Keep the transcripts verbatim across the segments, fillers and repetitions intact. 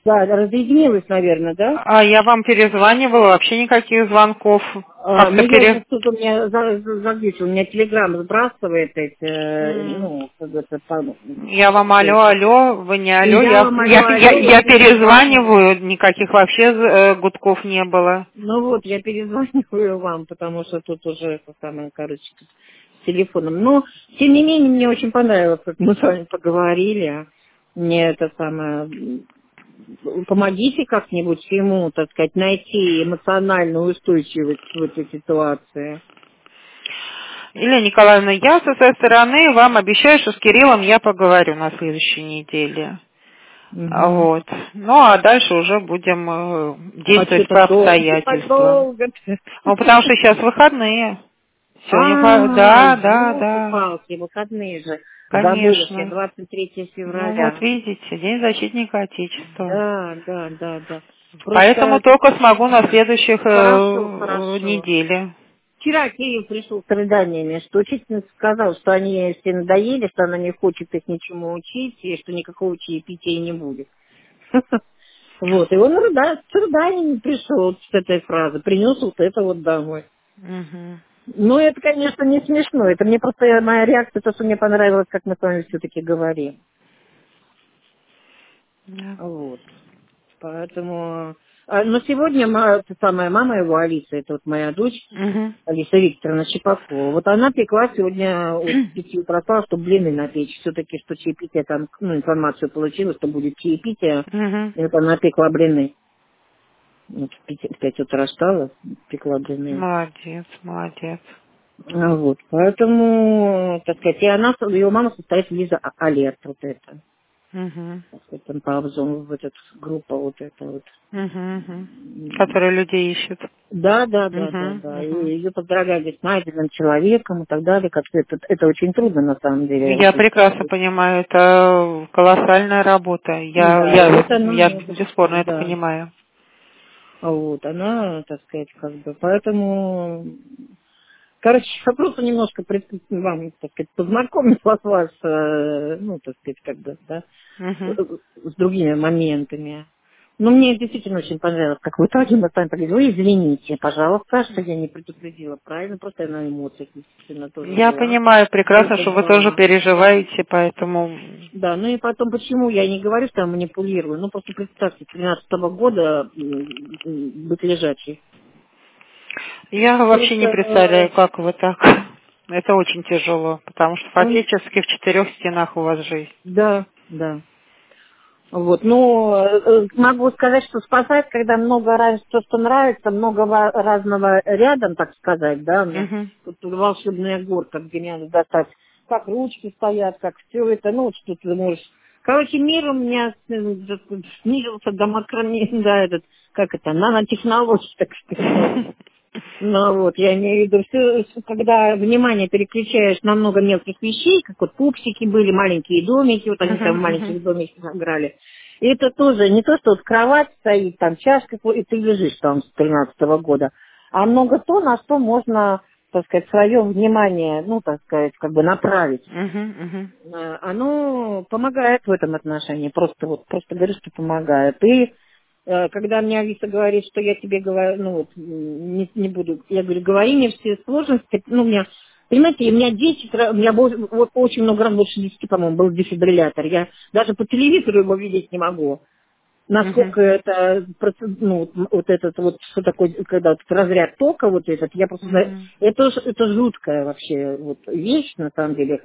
Да, разъединилась, наверное, да? А я вам перезванивала, вообще никаких звонков. А, Как-то ну, я сейчас пере... тут у меня за- за- заглючил, у меня телеграм сбрасывает эти, э, М. ну, как это, там, Я вам всё. алло, алло, вы не И алло, я я, вам алло, я, я, алло, вы я не перезваниваете. перезваниваю, никаких вообще э, гудков не было. Ну вот, я перезваниваю вам, потому что тут уже это самое, короче, с телефоном. Но, тем не менее, мне очень понравилось, как мы с вами поговорили. Мне это самое... м, Помогите как-нибудь ему, так сказать, найти эмоциональную устойчивость в этой ситуации. Елена Николаевна, я со своей стороны вам обещаю, что с Кириллом я поговорю на следующей неделе. А Угу. Вот. Ну, а дальше уже будем э, А что действовать так по долго? Так обстоятельствам. долго-то? Ну, потому что сейчас выходные. Сегодня, по- А, да, да, да, елки-палки, выходные же. Забыла, что конечно. двадцать третьего Ну, вот февраля. видите, День защитника Отечества. Да, да, да, да. Поэтому Просто только смогу на следующих э, хорошо, э, хорошо. неделе. Вчера Кирилл пришел с рыданиями, что учительница сказала, что они ей все надоели, что она не хочет их ничему учить, и что никакого чаепития не будет. Вот, и он рыдает, с рыданиями пришел с этой фразы, принес вот это вот домой. Мгм. Ну, это, конечно, не смешно. Это мне просто моя реакция, то, что мне понравилось, как мы с вами все-таки говорим. Да. Вот. Поэтому... а, Но сегодня ма- та самая мама его, Алиса, это вот моя дочь, Мгм. Алиса Викторовна Чепакова. Вот она пекла сегодня вот с пяти утра, что блины напечь. Все-таки, что чаепитие, там, ну, информацию получила, что будет чаепитие. Мгм. И вот она пекла блины. Вот в пять, в пять утра встала, пекла блины. Молодец, молодец. А Вот, поэтому, так сказать, и она, ее мама состоит в Лиза Алерт, вот это. Мгм. Так сказать, там по обзору в этот группа вот это вот. Мгм. Мгм. Которые люди ищут. Да, да, да, да, Мгм. да. И Мгм. ее поздравляли с найденным человеком и так далее. Как это, это очень трудно на самом деле. Я прекрасно понимаю, это колоссальная работа. Я, Да, и я, вот она, я это, бесспорно это да, понимаю. вот, она, так сказать, как бы, поэтому, короче, просто немножко пред- вам, так сказать, познакомить вас, э, ну, так сказать, как бы, да, Мгм. с другими моментами. Ну, мне действительно очень понравилось, как в итоге мы с вами поговорили. Вы извините, пожалуйста, что я не предупредила правильно, просто я на эмоциях, естественно, тоже Я была. понимаю прекрасно, что вы тоже Выдала. переживаете, поэтому Да, ну и потом, почему я не говорю, что я манипулирую? Ну, просто представьте, с тринадцатого года м, м, быть лежачей. я вообще не Просто, представляю, как вы так. Это очень тяжело, потому что э, фактически в четырех стенах у вас жизнь. да, да. Вот, но э, могу сказать, что спасать, когда много раз то, что нравится, много ва- разного рядом, так сказать, да, у меня Мгм. тут волшебная горка, где мне надо достать, как ручки стоят, как все это, ну, вот что ты можешь. Короче, мир у меня э, снизился до макроме, да, этот, как это, нанотехнологий, так сказать. Ну вот, я имею в виду, все, когда внимание переключаешь на много мелких вещей, как вот пупсики были, маленькие домики, вот они там в Мгм. Мгм. маленьких домиках играли. И это тоже не то, что вот кровать стоит, там чашка, и ты лежишь там с тринадцатого года, а много то, на что можно, так сказать, свое внимание, ну, так сказать, как бы направить. Мгм. Мгм. Э, Оно помогает в этом отношении, просто вот, просто говорю, что помогает. И э, когда мне Алиса говорит, что я тебе говорю, ну вот, м, не, не буду, я говорю, говори мне все сложности, ну, у меня, понимаете, у меня десять раз, у меня было, вот, очень много раз, больше десяти, по-моему, был дефибриллятор, я даже по телевизору его видеть не могу. Мгм. Насколько это, проц- ну, вот вот этот вот, что такое, когда вот разряд тока вот этот, я просто знаю, Мгм. это, ж- это жуткая вообще вот вещь, на самом деле,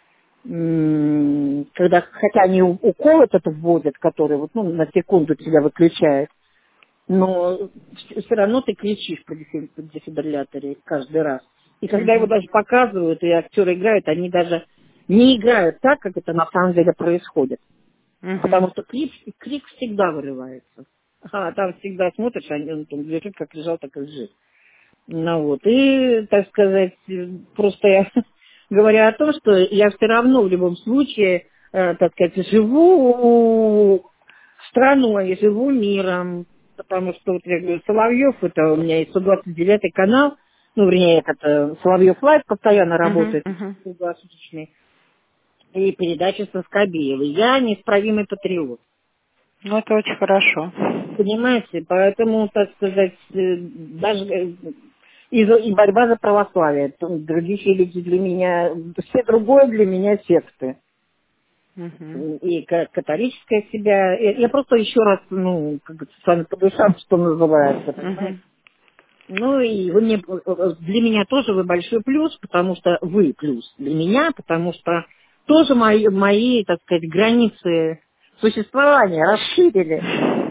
м, когда, хотя они у- укол этот вводят, который вот, ну, на секунду тебя выключает, но все равно ты кричишь по дефи- по дефибрилляторе каждый раз. И когда его Мгм. даже показывают, и актеры играют, они даже не играют так, как это на самом деле происходит. Мгм. Потому что крик, крик всегда вырывается. А там всегда смотришь, а он там лежит, как лежал, так и лежит. Ну вот, и, так сказать, просто я говорю о том, что я все равно в любом случае, э, так сказать, живу страной, живу миром, потому что, вот я говорю, Соловьев, это у меня есть сто двадцать девятый канал, ну, вернее, это Соловьев Лайв постоянно Мгм. работает, Мгм. круглосуточный, и передача со Скобеевой. Я неисправимый патриот. Ну, это очень хорошо. Понимаете? Поэтому, так сказать, э, даже э, и, за- и борьба за православие. Там других религий для меня, все другое для меня секты. Мгм. И ка- католическая себя. Я я просто еще раз, ну, как бы с вами по душам, что называется, понимаете? Мгм. Ну и вы мне, для меня тоже вы большой плюс, потому что вы плюс для меня, потому что тоже мои, мои, так сказать, границы существования расширили.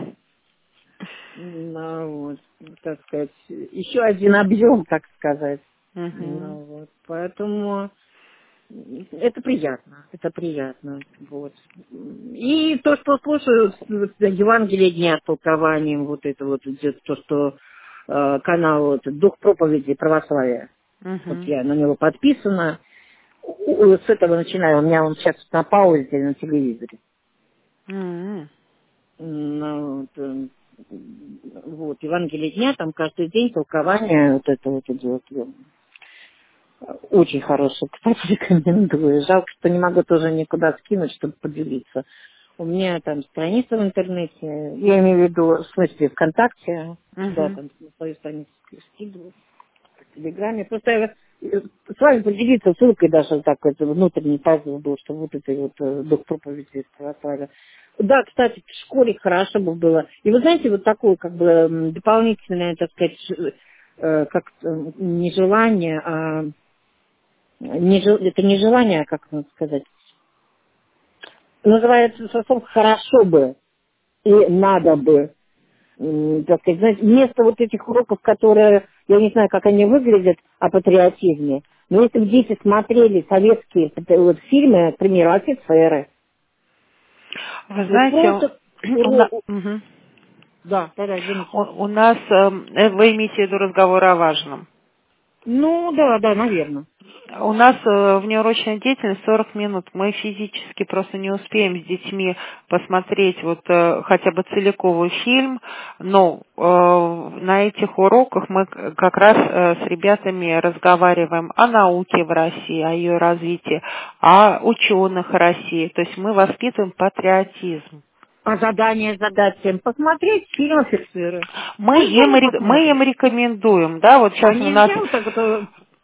Ну, вот, так сказать, еще один объем, так сказать. Мгм. Ну, вот, поэтому это приятно, это приятно. Вот. И то, что слушаю с- с Евангелие дня с толкованием, вот это вот идет, то, что э, канал вот, Дух проповеди православия. Вот Мгм. я на него подписана. У- у- С этого начинаю. У меня он сейчас на паузе на телевизоре. М. Ну, вот, э, вот, Евангелие дня, там каждый день толкование вот это вот идет. Очень хороший, кстати, рекомендую. Жалко, что не могу тоже никуда скинуть, чтобы поделиться. У меня там страница в интернете, я имею в виду, в смысле, ВКонтакте, да, Мгм. там на свою страницу скидываю, в Телеграме. Просто я э, с вами поделиться ссылкой даже так, это внутренний пазл был, что вот это вот э, дух проповеди православия. Да, кстати, в школе хорошо бы было. И вы знаете, вот такое, как бы, м, дополнительное, так сказать, ш- э, как э, не желание, а не жел- это не желание, а как надо сказать, называется совсем хорошо бы и надо бы, м, так сказать, знаете, вместо вот этих уроков, которые, я не знаю, как они выглядят, о патриотизме, но если бы дети смотрели советские патри- вот, фильмы, к примеру, «Офицеры», Вы вот знаете, просто у, на- урок, мгм. да, да, извините. у, у нас, эм, э, вы имеете в виду разговор о важном. Ну, да, да, наверное. У нас э, внеурочная деятельность сорок минут. Мы физически просто не успеем с детьми посмотреть вот э, хотя бы целиковый фильм, но э, на этих уроках мы к- как раз э, с ребятами разговариваем о науке в России, о ее развитии, о ученых России. То есть мы воспитываем патриотизм. А задание задать всем посмотреть фильм «Офицеры». Мы Пусть им, дома ре- мы им посмотрят. рекомендуем, да, вот А сейчас у нас нельзя вот так вот э,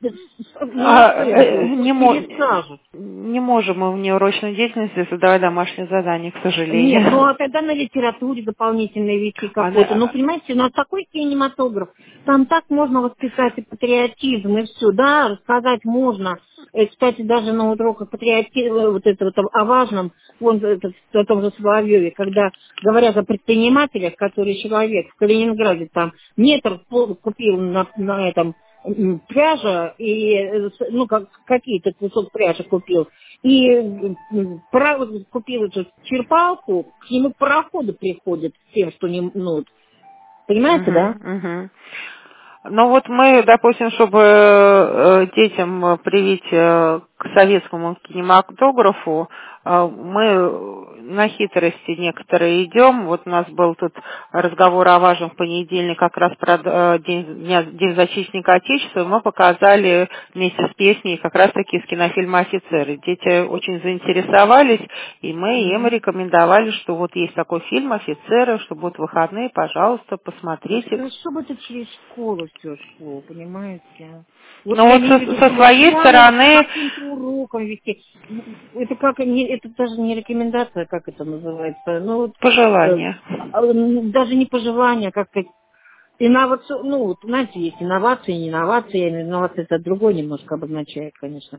на А, расценку, э, не, пусть мо- перескажут. не можем мы в неурочной деятельности задавать домашние задания, к Нет, ну сожалению. а тогда на литературе дополнительной вести какой-то. Ну, Она, понимаете, у нас такой кинематограф. Там так можно воспитать и патриотизм, и все, да, рассказать можно. Э, Кстати, даже на уроках патриотизма, вот это вот о важном, вон этот, о том же Соловьеве, когда говорят о предпринимателях, который человек в Калининграде там метр пол купил на, на этом м, пряжа, и, э, с- ну, как, какие-то кусок пряжи купил, и м, пара- купил эту черпалку, к нему пароходы приходят с тем, что не, ну, вот, понимаете, да? мгм, мгм. Ну вот мы, допустим, чтобы э, детям э, привить э, к советскому кинематографу, э, мы на хитрости некоторые идем. Вот у нас был тут разговор о важном в понедельник, как раз про э, день, дня- день защитника Отечества. Мы показали вместе с песней как раз таки из кинофильма «Офицеры». Дети очень заинтересовались, и мы им Мгм. рекомендовали, что вот есть такой фильм «Офицеры», что будут выходные, пожалуйста, посмотрите. Ну, чтобы это через школу все шло, понимаете? Вот Ну я вот имею в виду, со, со чтобы своей прямо вот стороны, каким-то уроком вести. Это как, не, это даже не рекомендация, как это называется. Ну, вот, э, пожелания. а, м, даже не пожелание, как сказать, инновацию, ну, вот, знаете, есть инновации, не инновации, я имею в виду, инновации это другое немножко обозначает, конечно.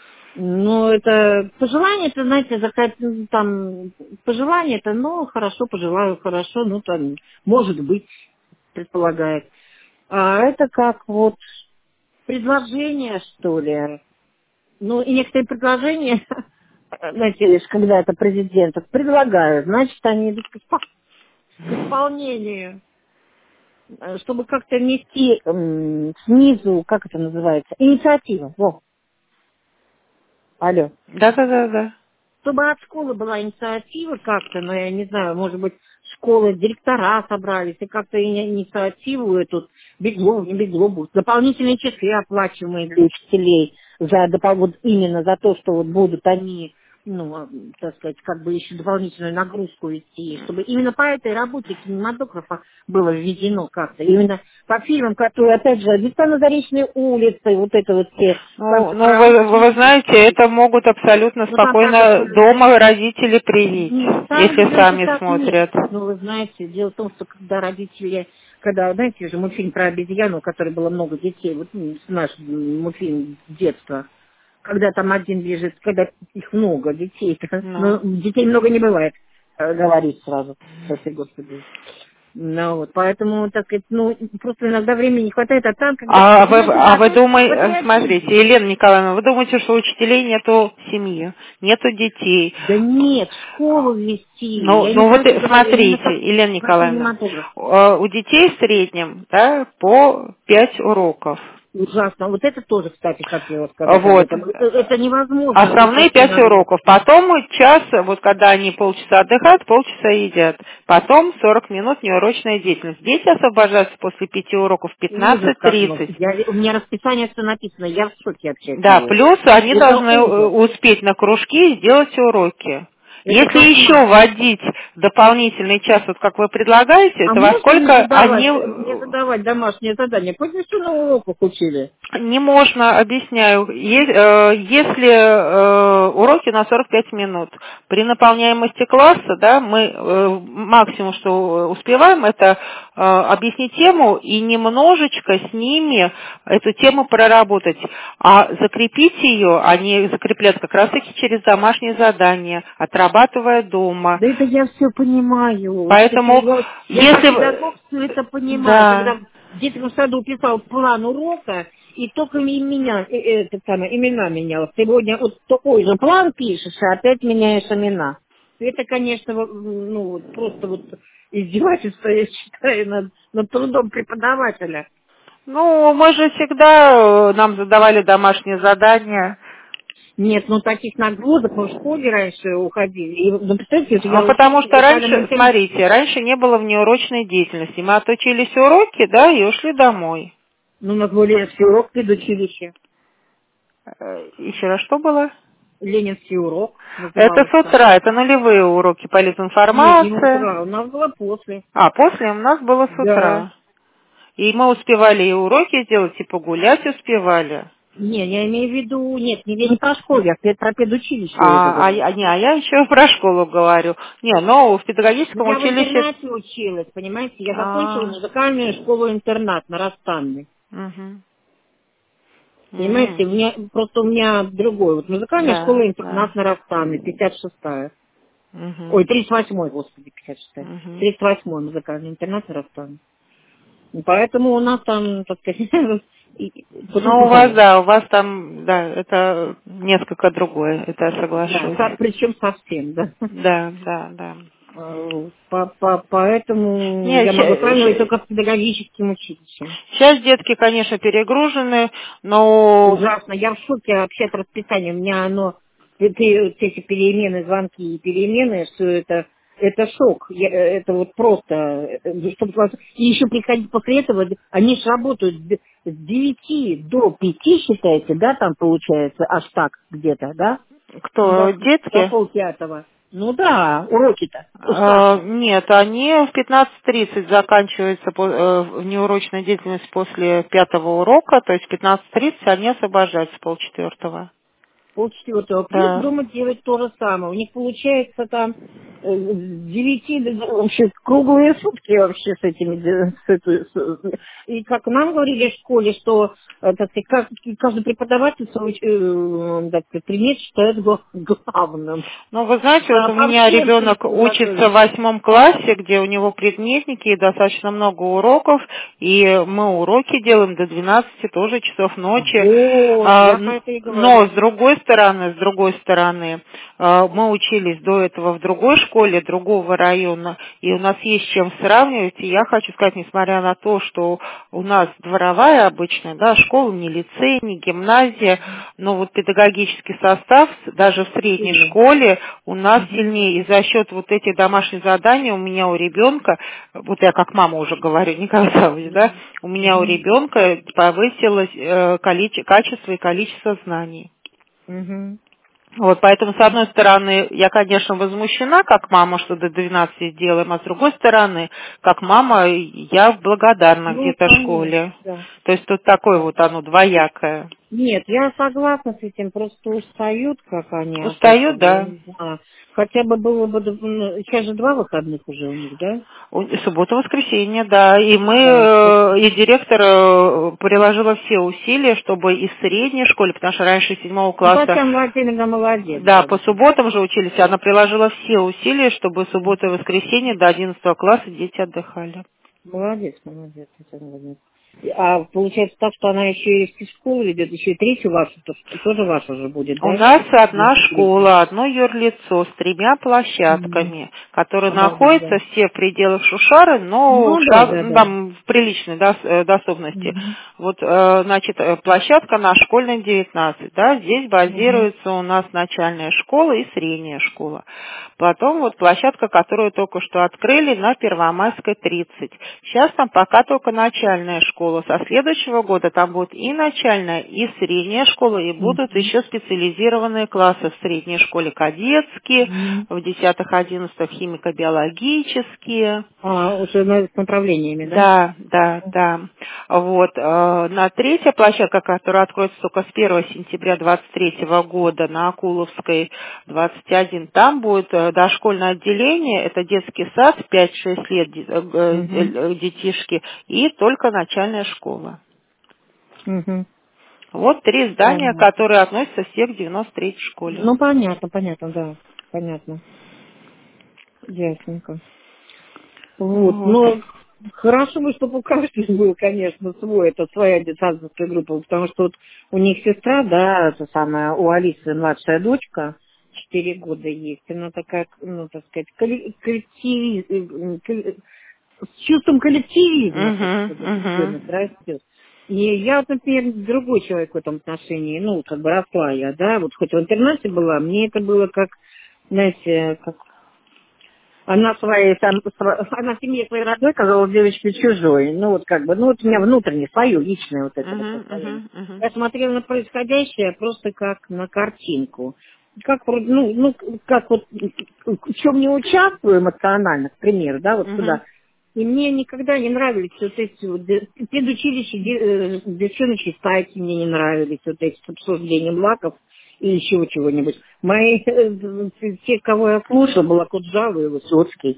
Ну, это пожелание, это, знаете, закат- ну, там, пожелание, это, ну, хорошо, пожелаю, хорошо, ну, там, может быть, предполагает. А это как вот предложение, что ли. Ну, и некоторые предложения, знаете, лишь когда это президентов предлагают, значит, они идут к испол- к исполнению. Э, Чтобы как-то нести м, снизу, как это называется, инициатива. Во, алло. Да-да-да-да. Чтобы от школы была инициатива как-то, ну, я не знаю, может быть, школы, директора собрались, и как-то ини- инициативу эту, бегло, не бегло, дополнительные часы оплачиваемые для учителей, за, допол- вот именно за то, что вот будут они ну, так сказать, как бы еще дополнительную нагрузку вести, чтобы именно по этой работе кинематографа было введено как-то. Именно по фильмам, которые, опять же, «Весна на Заречной улице», вот это вот все. Ну, ну вы, вы знаете, это могут абсолютно Ну, там, правда, спокойно дома родители привить, не, там, если знаете, сами так нет. смотрят. Ну, вы знаете, дело в том, что когда родители, когда, знаете же, мультфильм про обезьяну, у которой было много детей, вот ну, наш мультфильм детства, когда там один лежит, когда их много детей, Ну. но детей много не бывает, э, говорить сразу, прости господи. Ну вот, поэтому, так сказать, ну, просто иногда времени не хватает, а там, когда, А вы вы, знаете, а вы опять думаете, смотрите, патриотизм. Елена Николаевна, вы думаете, что у учителей нету семьи, нету детей? Да нет, школу вести, Ну, я не ну про вот это и говорю, именно смотрите, как Елена про Николаевна, кинематограф. э, у детей в среднем, да, по пять уроков. Ужасно. Вот это тоже, кстати, хотела сказать об Вот. этом. Это, это невозможно Основные слушать пять нагрузку. уроков. Потом час, вот когда они полчаса отдыхают, полчаса едят. Потом сорок минут неурочная деятельность. Дети освобождаются после пяти уроков в Ужас пятнадцать как много. тридцать. Я, у меня расписание все написано, я в шоке вообще от Да, него. плюс они Это должны э, ужас. успеть на кружки и сделать уроки. Это Если еще кошмар. вводить дополнительный час, вот как вы предлагаете, А то во можно не сколько они задавать, не задавать домашнее задание? Пусть все на уроках учили. не можно, объясняю, Е- э, если э, уроки на сорок пять минут, при наполняемости класса, да, мы э, максимум, что успеваем, это э, объяснить тему и немножечко с ними эту тему проработать, а закрепить ее, они закрепляют как раз-таки через домашние задания, отрабатывая дома. Да это я все понимаю. Это все, Поэтому, я, вот- я как если... педагог все это понимаю. Да. Когда в детском саду писал план урока, и только и меня, э, э, это самое, имена менял. Сегодня вот такой же план пишешь, а опять меняешь имена. Это, конечно, вот, ну, вот просто вот издевательство, я считаю, над, над трудом преподавателя. Ну, мы же всегда, э, нам задавали домашние задания. Нет, ну таких нагрузок мы в школе раньше уходили. И, ну, представьте, вот А я потому училась в что музыкальном раньше, интернате. смотрите, раньше не было внеурочной деятельности. Мы отучились уроки, да, и ушли домой. Ну, у нас был ленинский урок в предучилище. Э, Еще раз, что было? Ленинский урок Это назывался. с утра, это нулевые уроки Нет, не политинформации. утра, у нас было после. А, после у нас было с Да. утра. И мы успевали и уроки сделать, и погулять успевали. Не, я имею в виду, нет, не, я не про школу, я пед- про педучилище это А, а, говорю. я- не, а я еще про школу говорю. Не, но в Ну, педагогическом я в училище... интернате училась, понимаете, я закончила А, музыкальную школу-интернат на Растанной. угу. Понимаете, у меня, просто у меня другой, вот музыкальная Да, да. школа-интернат на Растанной, пятьдесят шестая. Угу. Ой, тридцать восьмой, господи, пятьдесят шестая. Угу. тридцать восьмой музыкальный интернат на Растанной. И поэтому у нас там, так сказать, и- Ну, у вас, по-другому. да, у вас там, да, это несколько другое, это я Да, соглашусь. со- причем совсем, да. Да, да, да. А, по- по- Поэтому Нет, я могу сравнивать только с педагогическим училищем. сейчас детки, конечно, перегружены, но... Ужасно. Я в шоке вообще от расписания. У меня оно, эти, вот эти перемены, звонки и перемены, все это, это шок. Я- это вот просто, э, чтобы вас- и еще приходить после этого, они же работают с с девяти до пяти, считаете, да, там получается, аж так где-то, да? Кто, До, до детки? полпятого. Ну да, уроки-то у А, старших. нет, они в пятнадцать тридцать заканчивается по- э, внеурочная деятельность после пятого урока, то есть в пятнадцать тридцать они освобождаются с полчетвертого. Полчетвертого. Плюс Да. дома делать то же самое. У них получается там э, с девяти до- вообще круглые сутки вообще с этими. де- С этой- с- и как нам говорили в школе, что э, так сказать, каждый, каждый преподаватель свой э, так сказать, предмет считает гла- главным. Ну, вы знаете, вот А у по меня всем ребенок предметам учится в готовить. восьмом классе, где у него предметники и достаточно много уроков, и мы уроки делаем до двенадцати тоже часов ночи. Вот, А, я про н- это и Но с говорю. другой стороны, с другой стороны, а, мы учились до этого в другой школе, другого района, и у нас есть с чем сравнивать. И я хочу сказать, несмотря на то, что у нас дворовая обычная, да, школа, не лицей, не гимназия, но вот педагогический состав даже в средней Сильно. школе у нас Мгм. сильнее. И за счет вот этих домашних заданий у меня у ребенка, вот я как мама уже говорю, не как завуч, да, Мгм. у меня у Мгм. ребенка повысилось э, количе- качество и количество знаний. Мгм. Вот, поэтому, с одной стороны, я, конечно, возмущена, как мама, что до двенадцати сделаем, а с другой стороны, как мама, я благодарна Ну, где-то конечно, школе. да. То есть тут такое Да. вот оно двоякое. Нет, я согласна с этим, просто устают, как они от Устаю, этого, я да. не знаю. Хотя бы было бы, ну, сейчас же два выходных уже у них, да? У- Суббота, воскресенье, да. И мы, Да, вот. э, и директор э, приложила все усилия, чтобы и в средней школе, потому что раньше седьмого Ну, класса, Татьяна Владимировна молодец, да, да, по вот. субботам же учились, она приложила все усилия, чтобы суббота и воскресенье до одиннадцатого класса дети отдыхали. Молодец, молодец, Татьяна Владимировна. А получается так, что она еще и в школу ведет, еще и третью вашу, то, что тоже ваша же будет, У да? нас одна Если третью. школа, одно юрлицо с тремя Мгм. площадками, которые Да, да, да. находятся все в пределах Шушары, но Ну, да, шаг, да, ну, да. там в приличной дос- э, доступности. Мгм. Вот, э, значит, э, площадка на школьной девятнадцать, да, здесь Мгм. базируется у нас начальная школа и средняя школа. Потом вот площадка, которую только что открыли на Первомайской тридцать. Сейчас там пока только начальная школа. Со следующего года там будет и начальная, и средняя школа, и будут Мгм. еще специализированные классы в средней школе кадетские, Мгм. в десятых-одиннадцатых химико-биологические. А, уже на- с направлениями, да? Да, да, да. Вот. э, На третья площадка, которая откроется только с первого сентября двадцать третьего года на Акуловской двадцать один, там будет э, дошкольное отделение, это детский сад, пять-шесть лет де- э, Угу. э, детишки, и только начальная школа. Угу. Вот три здания, Понятно. которые относятся все к девяносто третьей школе. Ну, понятно, понятно, да. Понятно. Ясненько. Вот. Вот. Но хорошо бы, чтобы у каждого был, конечно, свой, это своя детсадовская группа, потому что вот у них сестра, да, это самая, у Алисы младшая дочка, четыре года есть, она такая, ну, так сказать, колле- коллективи- э, колле- с чувством коллективизма, так Угу, сказать, угу, ребенок растет. И я, вот, например, другой человек в этом отношении, ну, как бы росла я, да, вот хоть в интернете была, мне это было как, знаете, как она своей, там, сва- она в семье своей родной казалась девочкой чужой. Ну, вот как бы, ну, вот у меня внутреннее, свое, личное вот это вот угу, состояние. угу, угу, Я смотрела на происходящее просто как на картинку. Как, вроде, ну, ну, как вот, в чем не участвую эмоционально, к примеру, да, вот угу, туда. И мне никогда не нравились вот эти вот де- предучилища, де- э, девчоночьи стайки мне не нравились, вот эти с обсуждением лаков и еще чего-нибудь. Мои, э, те, кого я слушала, была Куджава и Высоцкий.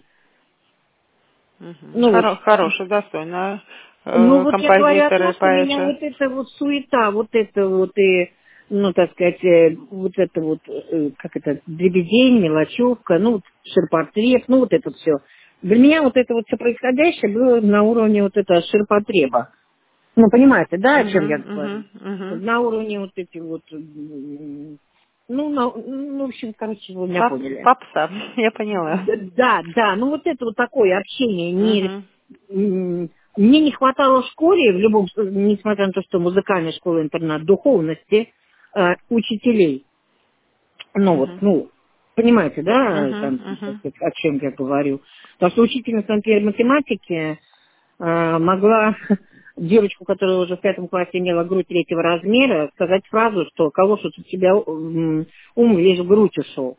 угу. Ну вот, Хоро- хорошая, достойная ну э, вот я говорю о композитора том, и что меня поэта. вот эта вот суета, вот это вот и, ну так сказать, э, вот это вот, э, как это, дребедень, мелочевка, ну вот ширпотреб, ну вот это все. Для меня вот это вот все происходящее было на уровне вот этого ширпотреба. Ну, понимаете, да, о Угу, чем я угу, говорю? угу. На уровне вот этих вот, м, ну, на- ну, в общем, короче, вы меня Поп- поняли. попса, я поняла. Да, да, ну вот это вот такое общение. Не, Угу, м, мне не хватало в школе, в любом, с- несмотря на то, что музыкальная школа-интернат, духовности, э, учителей. Ну вот, угу, ну, понимаете, да, угу, там, так угу, сказать, о чем я говорю. Потому что учительница, например, математики э, могла девочку, которая уже в пятом классе имела грудь третьего размера, сказать фразу, что кого что у тебя м, ум весь в грудь ушел.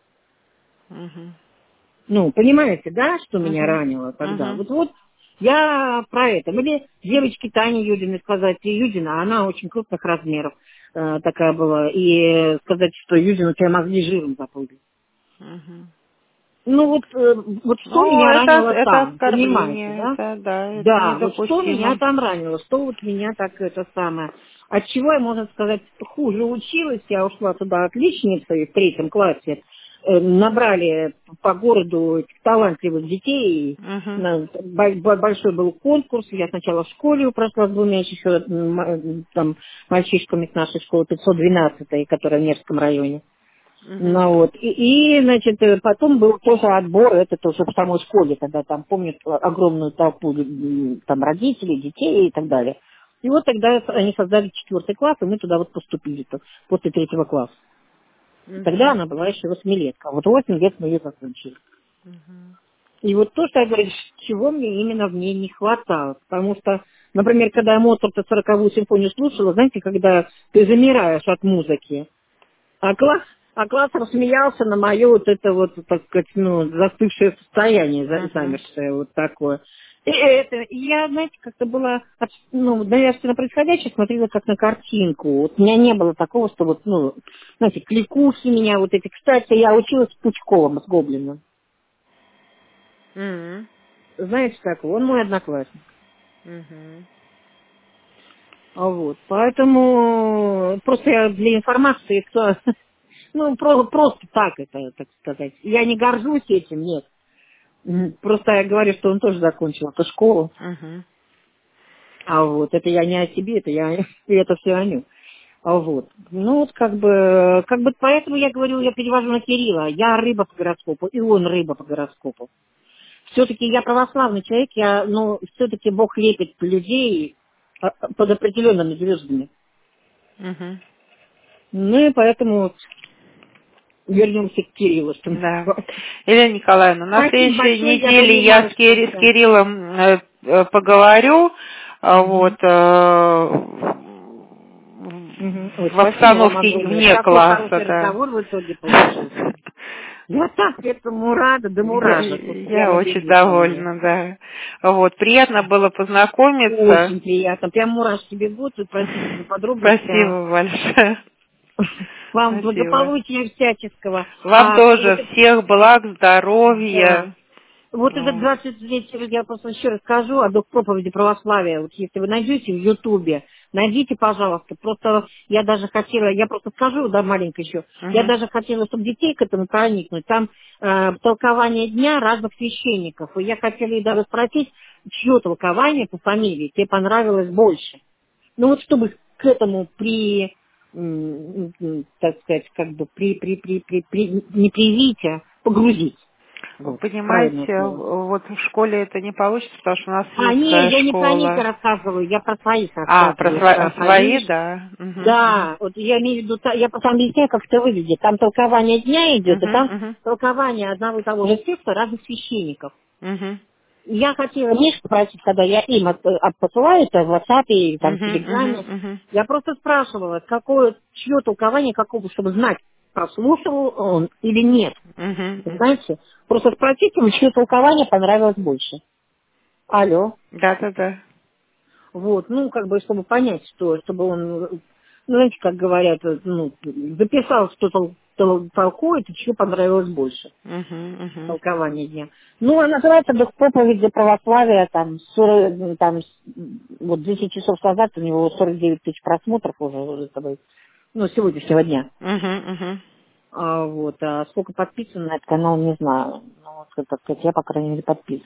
угу, Ну, понимаете, да, что меня угу, ранило тогда? угу, Вот, вот я про это. Или девочке Тане Юдиной сказать, и Юдина, она очень крупных размеров э, такая была, и сказать, что Юдина, у тебя мозги жиром заплыли. угу. Ну вот, э, вот что Ну, меня это, ранило это там, понимаете, оскорбление, да? это, да, это Да, вот что меня недопустимо. там ранило, что вот меня так это самое. От чего я, можно сказать, хуже училась, я ушла туда отличницей в третьем классе, Э, набрали по городу этих талантливых детей, Угу, на- бо- бо- большой был конкурс, я сначала в школе прошла с двумя еще м, м, там мальчишками с нашей школы, пятьсот двенадцатой, которая в Невском районе. угу, Ну вот. И, и, значит, э, потом был тоже отбор, это тоже в самой школе, когда там, помню, огромную толпу м, там родителей, детей и так далее. И вот тогда они создали четвертый класс, и мы туда вот поступили -то, после третьего класса. Тогда угу, она была еще восьмилетка. Вот восемь лет мы ее закончили. угу, И вот то, что я говорю, чего мне именно в ней не хватало. Потому что, например, когда я Моцарта сороковую симфонию слушала, знаете, когда ты замираешь от музыки, а класс А класс рассмеялся на мое вот это вот, так сказать, ну, застывшее состояние, Мгм. замершее вот такое. И это, и я, знаете, как-то была, от- ну, наверное, на происходящее смотрела как на картинку. Вот у меня не было такого, что вот, ну, знаете, кликухи меня вот эти. Кстати, я училась с Пучковым, с Гоблиным. Мгм. Знаете такого? Он мой одноклассник. Мгм. А вот, поэтому просто я для информации, кто, ну, про- просто так это, так сказать. Я не горжусь этим, нет. Мгм. Просто я говорю, что он тоже закончил эту школу. Мгм. А вот, это я не о себе, это я, это все о нем. А вот, ну вот как бы, как бы поэтому я говорю, я перевожу на Кирилла. Я рыба по гороскопу, и он рыба по гороскопу. Все-таки я православный человек, я, ну, все-таки Бог лепит людей а, а, под определенными звездами. Мгм. Ну и поэтому вот вернемся к Кириллу, что Да. называется. Елена Николаевна, на Спасибо следующей большое, я неделе я с, занимаюсь Кири- с чем-то. Кириллом э, э, поговорю, а, вот, Мгм. э, Мгм. Ой, в спасибо вам обстановке огромное. вне Такой класса, хороший да. разговор в итоге получился. Я так этому рада, да Я, муражек. Вот я прямо очень бегут по мне. довольна, да. Вот, приятно было познакомиться. Очень приятно. Прям мурашки бегут. И простите за подробности. А Спасибо большое. вам Спасибо. благополучия всяческого. Вам А вот тоже это, всех благ, да. здоровья. Вот этот Ну, двадцать третьего, я просто еще расскажу о дух проповеди православия. Вот если вы найдете в Ютубе, найдите, пожалуйста. Просто я даже хотела, я просто скажу, да, маленько еще, я мгм, даже хотела, чтобы детей к этому проникнуть. Там э, толкование дня разных священников. И я хотела их даже спросить, чье толкование по фамилии тебе понравилось больше. Ну вот чтобы к этому при, м, м, так сказать, как бы при, при, при, при, при не привить, а погрузить. вы Вот, правильное понимаете, слово. вот в школе это не получится, потому что у нас А, есть не, своя я не про них школа. рассказываю, я про своих А, про рассказываю. сва- А про свои, них, да. Мгм, мгм, да, вот я имею в виду, та- я просто объясняю, как это выглядит. Там толкование дня идет, и мгм, там мгм, толкование одного и того же текста разных священников. мгм, Я хотела Мишу спросить, когда я им от, от- посылаю это в WhatsApp и там в мгм, мгм, Телеграме, мгм, я просто спрашивала, какое, чье толкование, какого, чтобы знать, прослушивал он или нет. мгм, мгм. Понимаете? Просто спросите ему, чье толкование понравилось больше. Алло. Да, да, да. Вот, ну, как бы, чтобы понять, что, чтобы он, ну, знаете, как говорят, э, ну, записал, что тол- тол- толкует, и чего понравилось больше. Мгм, мгм. Толкование дня. Ну, а называется «Дух проповеди православия», там, сорок, ну, там, с- вот десять часов назад у него сорок девять тысяч просмотров уже, уже с тобой, ну, сегодняшнего дня. Мгм, мгм. А, вот, а сколько подписано на этот канал, не знаю. Ну, вот, так сказать, я, по крайней мере, подписан.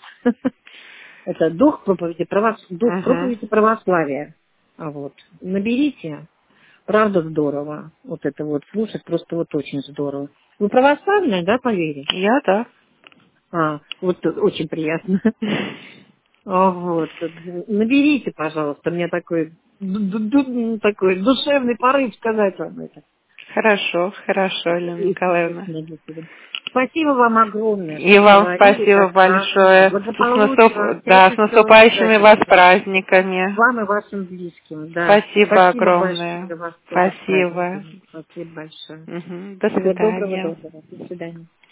Это дух проповеди, правос... дух Мгм. проповеди православия. А вот. Наберите. Правда здорово. Вот это вот слушать просто вот очень здорово. Вы православная, да, по вере? Я, да. А, вот тут очень приятно. А, вот. Наберите, пожалуйста, мне такой, ду- ду- такой душевный порыв сказать вам это. Хорошо, хорошо, Елена И Николаевна. для себя. Спасибо вам огромное, что И вам поговорили спасибо так сразу. большое. С, наступ... Благополучия вам, Да, с всяческого наступающими вас счастья. праздниками. Вам и вашим близким, да. Спасибо Спасибо большое огромное. вас тоже с Спасибо. праздниками. Спасибо большое. Мгм. До Всего доброго, свидания. доброго. До свидания.